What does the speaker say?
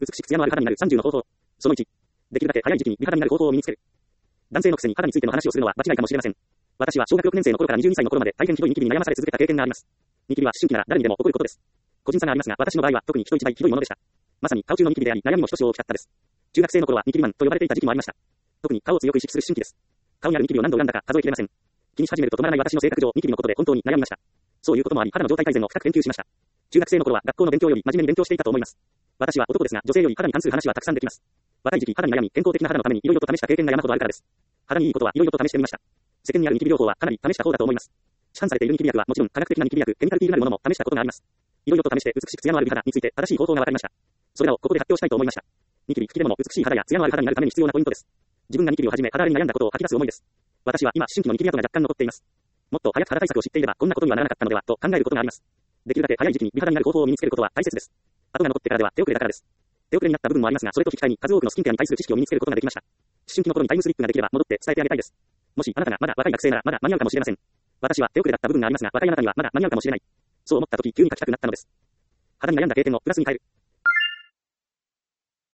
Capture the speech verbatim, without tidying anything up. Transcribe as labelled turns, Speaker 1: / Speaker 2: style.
Speaker 1: 美しく艶のある肌になるさんじゅうの方法。そのいち。できるだけ早い時期に美肌になる方法を身につける。男性のくせに肌についての話をするのは間違いかもしれません。私は小学ろくねん生の頃からにじゅうにさいの頃まで大変ひどいニキビに悩まされ続けた経験があります。ニキビは思春期なら誰にでも起こることです。個人差がありますが、私の場合は特に人一倍ひどいものでした。まさに顔中のニキビであり、悩みも少々大きかったです。中学生の頃はニキビマンと呼ばれていた時期もありました。特に顔を強く意識する思春期です。顔にあるニキビを何度恨んだか数えきれません。気にし始めると止まらない私の性格上、ニキビのことで本当に悩みました。そういうこともあり、肌の状態改善を深く研究しました。中学生の頃は学校の勉強より真面目に勉強していたと思います。私は男ですが、女性より肌に関する話はたくさんできます。若い時期肌に悩み、健康的な肌のために色々と試した経験が山ほどあるからです。肌にいいことは色々と試してみました。世間にあるニキビ療法はかなり試した方だと思います。市販されているニキビ薬はもちろん科学的なニキビ薬、ケミカルティーなるものも試したことがあります。色々と試して美しく艶のある美肌について正しい方法が分かりました。それらをここで発表したいと思いました。ニキビ、吹き出物、美しい肌や艶のある肌になるために必要なポイントです。自分がニキビをはじめ肌荒れに悩んだことを吐き出す思いです。私は今、思春期のニキビ跡が若干残っています。もっと早く肌対策を知っていればこんなことにはならなかったのではと考えることがあります。できるだけ早い時期に美肌になる方法を身につけることは大切です。跡が残ってからでは手遅れだからです。手遅れになった部分もありますが、それと引き換えに数多くのスキンケアに対する知識を身につけることができました。思春期の頃にタイムスリップができれば戻って伝えてあげたいです。もしあなたがまだ若い学生ならまだ間に合うかもしれません。私は手遅れだった部分がありますが、若いあなたにはまだ間に合うかもしれない。そう思った時急に書きたくなったのです。肌に悩んだ経験をプラスに変える。